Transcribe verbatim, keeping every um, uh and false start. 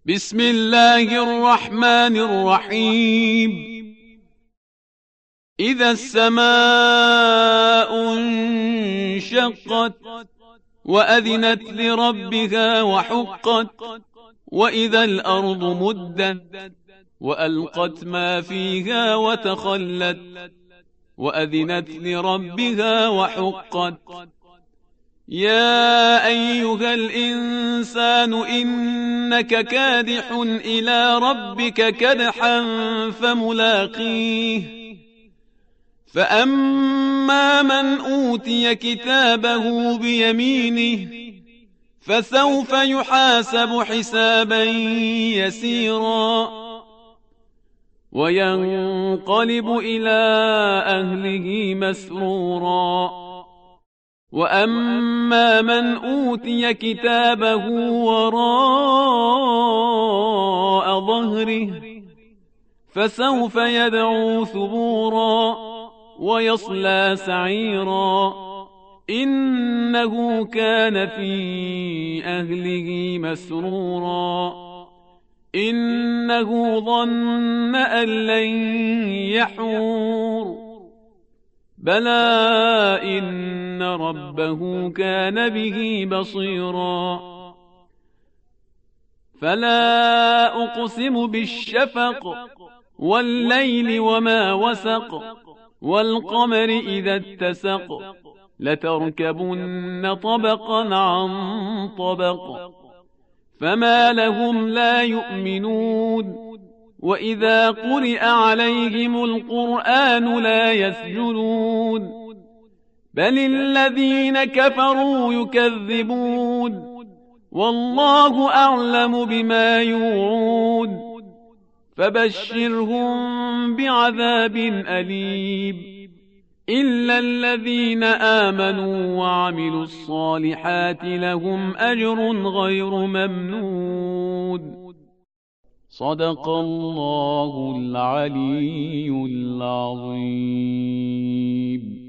بسم الله الرحمن الرحيم. إذا السماء انشقت وأذنت لربها وحقت وإذا الأرض مدت وألقت ما فيها وتخلت وأذنت لربها وحقت. يا أيها الإنسان إنك كادح إلى ربك كدحا فملاقيه. فأما من أوتي كتابه بيمينه فسوف يحاسب حسابا يسيرا وينقلب إلى أهله مسرورا. وأما من أوتي كتابه وراء ظهره فسوف يدعو ثبورا ويصلى سعيرا إنه كان في أهله مسرورا إنه ظن أن لن يحور بلى إن ربه كان به بصيرا. فلا أقسم بالشفق والليل وما وسق والقمر إذا اتسق لتركبن طبقا عن طبق فما لهم لا يؤمنون وإذا قرئ عليهم القرآن لا يسجدون بل الذين كفروا يكذبون والله أعلم بما يوعون فبشرهم بعذاب أليم إلا الذين آمنوا وعملوا الصالحات لهم أجر غير ممنون. صدق الله العلي العظيم.